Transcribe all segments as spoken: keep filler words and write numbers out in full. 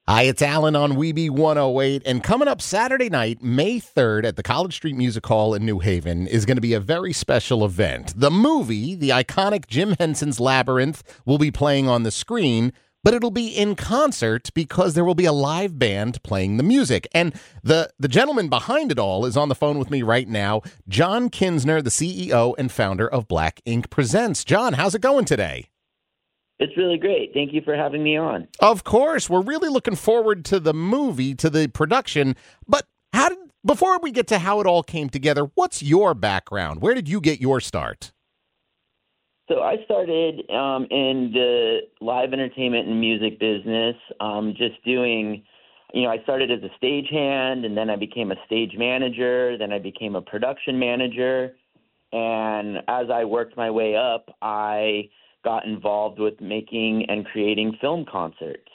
Hi, it's Alan on Weeby one oh eight, and coming up Saturday night, May third, at the College Street Music Hall in New Haven is going to be a very special event. The movie, the iconic Jim Henson's Labyrinth, will be playing on the screen, but it'll be in concert because there will be a live band playing the music. And the, the gentleman behind it all is on the phone with me right now, John Kinsner, the C E O and founder of Black Ink Presents. John, how's it going today? It's really great. Thank you for having me on. Of course. We're really looking forward to the movie, to the production. But how did, before we get to how it all came together, what's your background? Where did you get your start? So I started um, in the live entertainment and music business, um, just doing, you know, I started as a stagehand, and then I became a stage manager, then I became a production manager. And as I worked my way up, I got involved with making and creating film concerts.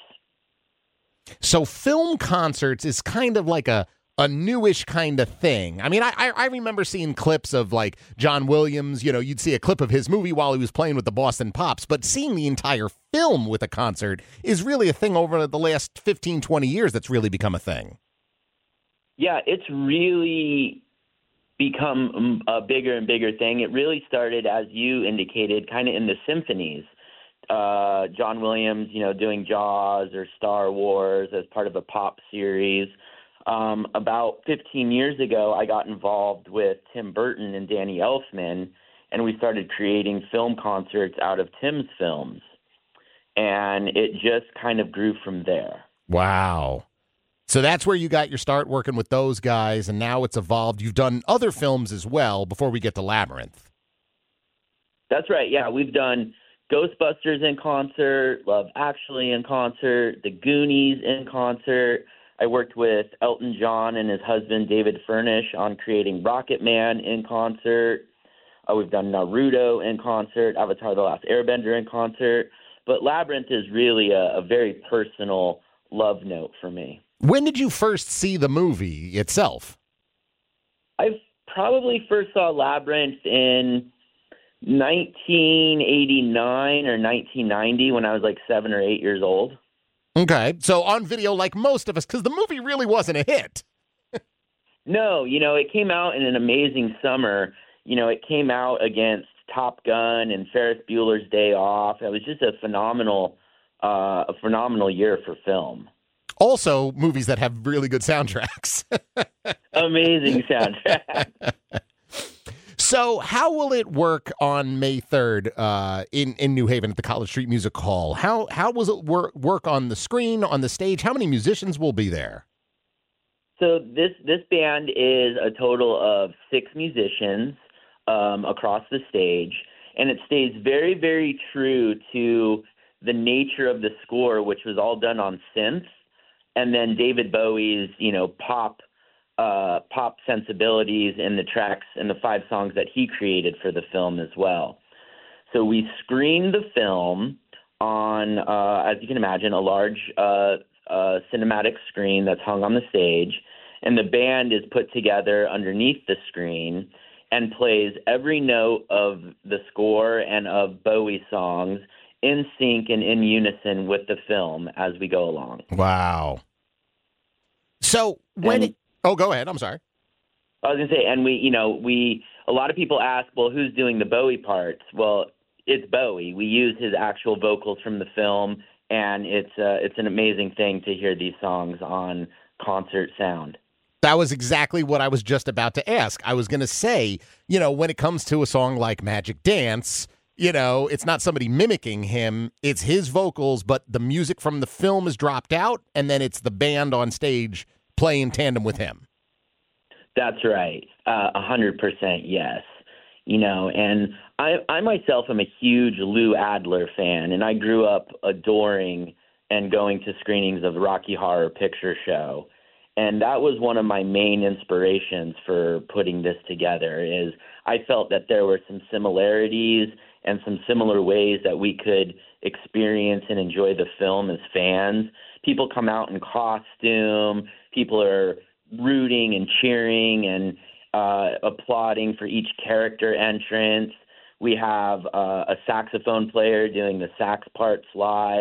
So film concerts is kind of like a, a newish kind of thing. I mean, I, I remember seeing clips of like John Williams, you know, you'd see a clip of his movie while he was playing with the Boston Pops, but seeing the entire film with a concert is really a thing over the last fifteen, twenty years that's really become a thing. Yeah, it's really become a bigger and bigger thing. It really started, as you indicated, kind of in the symphonies. Uh, John Williams, you know, doing Jaws or Star Wars as part of a pop series. Um, about fifteen years ago, I got involved with Tim Burton and Danny Elfman, and we started creating film concerts out of Tim's films. And it just kind of grew from there. Wow. So that's where you got your start working with those guys, and now it's evolved. You've done other films as well before we get to Labyrinth. That's right. Yeah, we've done Ghostbusters in concert, Love Actually in concert, The Goonies in concert. I worked with Elton John and his husband David Furnish on creating Rocket Man in concert. Uh, we've done Naruto in concert, Avatar: The Last Airbender in concert. But Labyrinth is really a, a very personal love note for me. When did you first see the movie itself? I probably first saw Labyrinth in nineteen eighty-nine or nineteen ninety when I was like seven or eight years old. Okay, so on video like most of us, because the movie really wasn't a hit. No, you know, it came out in an amazing summer. You know, it came out against Top Gun and Ferris Bueller's Day Off. It was just a phenomenal, uh, a phenomenal year for film. Also, movies that have really good soundtracks. Amazing soundtrack. So how will it work on May third uh, in, in New Haven at the College Street Music Hall? How how will it work, work on the screen, on the stage? How many musicians will be there? So this, this band is a total of six musicians um, across the stage, and it stays very, very true to the nature of the score, which was all done on synths. And then David Bowie's, you know, pop uh, pop sensibilities in the tracks and the five songs that he created for the film as well. So we screened the film on, uh, as you can imagine, a large uh, uh, cinematic screen that's hung on the stage, and the band is put together underneath the screen and plays every note of the score and of Bowie songs in sync and in unison with the film as we go along. Wow. So when And, it, oh, go ahead. I'm sorry. I was going to say, and we, you know, we, a lot of people ask, well, who's doing the Bowie parts? Well, it's Bowie. We use his actual vocals from the film, and it's, uh, it's an amazing thing to hear these songs on concert sound. That was exactly what I was just about to ask. I was going to say, you know, when it comes to a song like Magic Dance, you know, it's not somebody mimicking him. It's his vocals, but the music from the film is dropped out, and then it's the band on stage playing in tandem with him. That's right. Uh, a hundred percent, yes. You know, and I, I myself am a huge Lou Adler fan, and I grew up adoring and going to screenings of Rocky Horror Picture Show. And that was one of my main inspirations for putting this together is I felt that there were some similarities and some similar ways that we could experience and enjoy the film as fans. People come out in costume. People are rooting and cheering and uh, applauding for each character entrance. We have uh, a saxophone player doing the sax parts live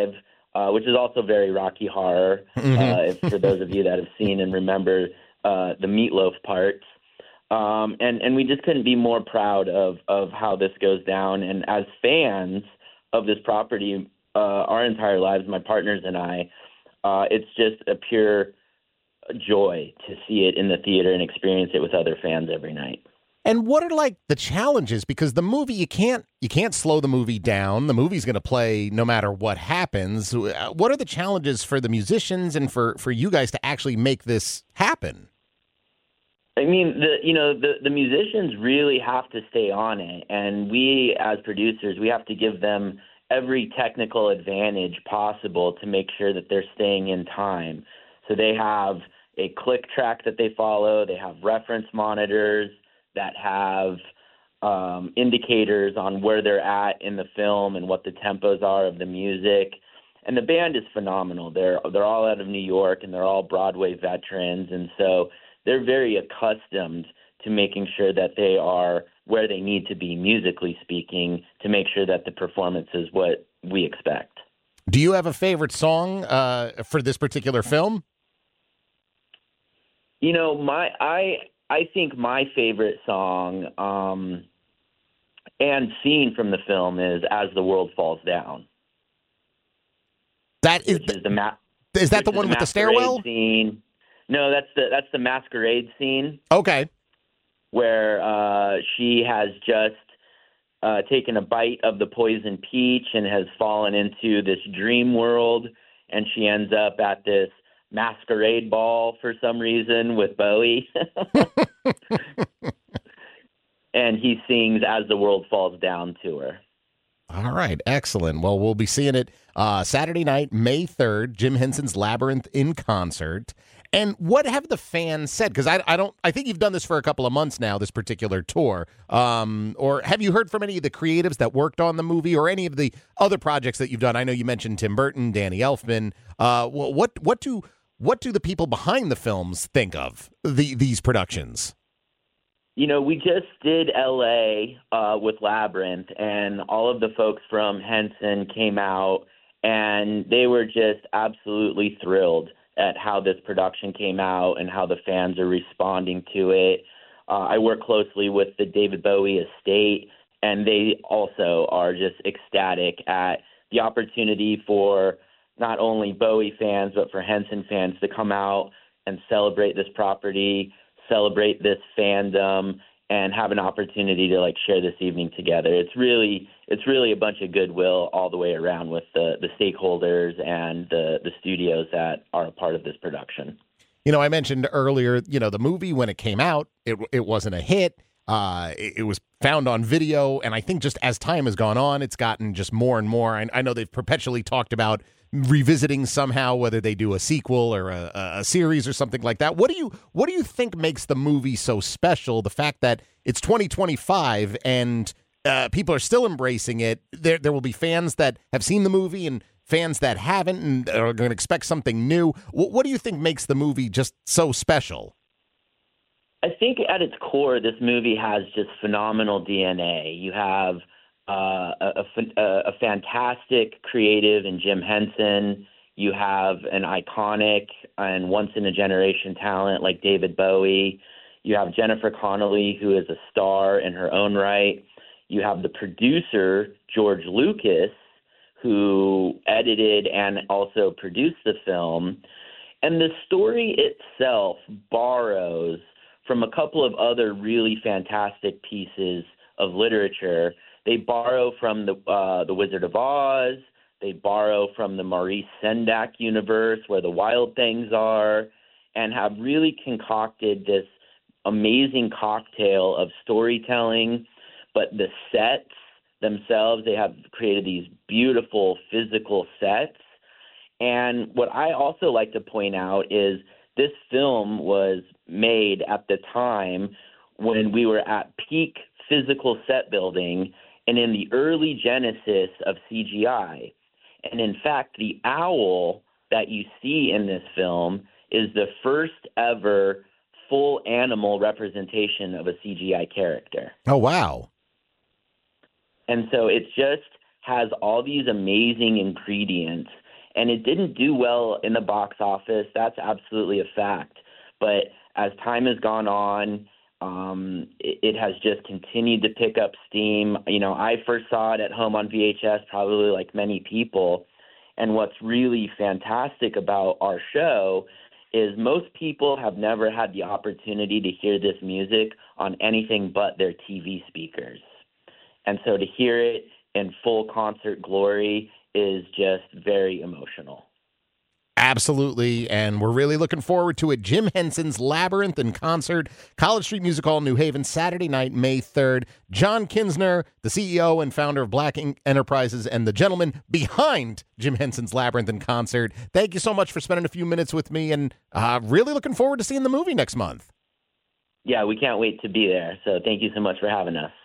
uh, which is also very Rocky Horror, uh, if, for those of you that have seen and remember uh, the meatloaf parts. Um, and, and we just couldn't be more proud of, of how this goes down. And as fans of this property, uh, our entire lives, my partners and I, uh, it's just a pure joy to see it in the theater and experience it with other fans every night. And what are like the challenges? Because the movie, you can't you can't slow the movie down. The movie's going to play no matter what happens. What are the challenges for the musicians and for, for you guys to actually make this happen? I mean, the you know the, the musicians really have to stay on it, and we as producers, we have to give them every technical advantage possible to make sure that they're staying in time. So they have a click track that they follow. They have reference monitors that have um, indicators on where they're at in the film and what the tempos are of the music. And the band is phenomenal. They're they're all out of New York, and they're all Broadway veterans, and so they're very accustomed to making sure that they are where they need to be, musically speaking, to make sure that the performance is what we expect. Do you have a favorite song uh, for this particular film? You know, my I I think my favorite song um, and scene from the film is "As the World Falls Down." That is, which is the ma- is that the one the with the stairwell scene? No, that's the that's the masquerade scene. Okay. Where uh, she has just uh, taken a bite of the poison peach and has fallen into this dream world, and she ends up at this masquerade ball for some reason with Bowie. And he sings "As the World Falls Down" to her. All right, excellent. Well, we'll be seeing it uh, Saturday night, May third, Jim Henson's Labyrinth in concert. And what have the fans said? Because I, I don't, I think you've done this for a couple of months now, this particular tour. Um, or have you heard from any of the creatives that worked on the movie, or any of the other projects that you've done? I know you mentioned Tim Burton, Danny Elfman. Uh, what, what do, what do the people behind the films think of the these productions? You know, we just did L A uh, with Labyrinth, and all of the folks from Henson came out, and they were just absolutely thrilled at how this production came out and how the fans are responding to it. Uh, I work closely with the David Bowie estate, and they also are just ecstatic at the opportunity for not only Bowie fans, but for Henson fans to come out and celebrate this property, celebrate this fandom, and have an opportunity to like share this evening together. It's really it's really a bunch of goodwill all the way around with the, the stakeholders and the, the studios that are a part of this production. You know, I mentioned earlier, you know, the movie, when it came out, it it wasn't a hit. Uh, it, it was found on video, and I think just as time has gone on, it's gotten just more and more. I, I know they've perpetually talked about revisiting somehow, whether they do a sequel or a, a series or something like that. What do you what do you think makes the movie so special? The fact that it's twenty twenty-five and uh, people are still embracing it. There there will be fans that have seen the movie and fans that haven't and are going to expect something new. What, what do you think makes the movie just so special? I think at its core, this movie has just phenomenal D N A. You have uh, a, a, a fantastic creative in Jim Henson. You have an iconic and once-in-a-generation talent like David Bowie. You have Jennifer Connelly, who is a star in her own right. You have the producer, George Lucas, who edited and also produced the film. And the story itself borrows from a couple of other really fantastic pieces of literature. They borrow from the uh, the Wizard of Oz. They borrow from the Maurice Sendak universe, where the wild things are, and have really concocted this amazing cocktail of storytelling. But the sets themselves, they have created these beautiful physical sets. And what I also like to point out is this film was made at the time when we were at peak physical set building and in the early genesis of C G I. And in fact, the owl that you see in this film is the first ever full animal representation of a C G I character. Oh, wow. And so it just has all these amazing ingredients. And it didn't do well in the box office. That's absolutely a fact. But as time has gone on, um, it, it has just continued to pick up steam. You know, I first saw it at home on V H S, probably like many people. And what's really fantastic about our show is most people have never had the opportunity to hear this music on anything but their T V speakers. And so to hear it in full concert glory is just very emotional. Absolutely, and we're really looking forward to it. Jim Henson's Labyrinth in concert, College Street Music Hall, New Haven, Saturday night, May third. John Kinsner, the C E O and founder of Black Ink Enterprises and the gentleman behind Jim Henson's Labyrinth in concert. Thank you so much for spending a few minutes with me, and uh, really looking forward to seeing the movie next month. Yeah, we can't wait to be there, so thank you so much for having us.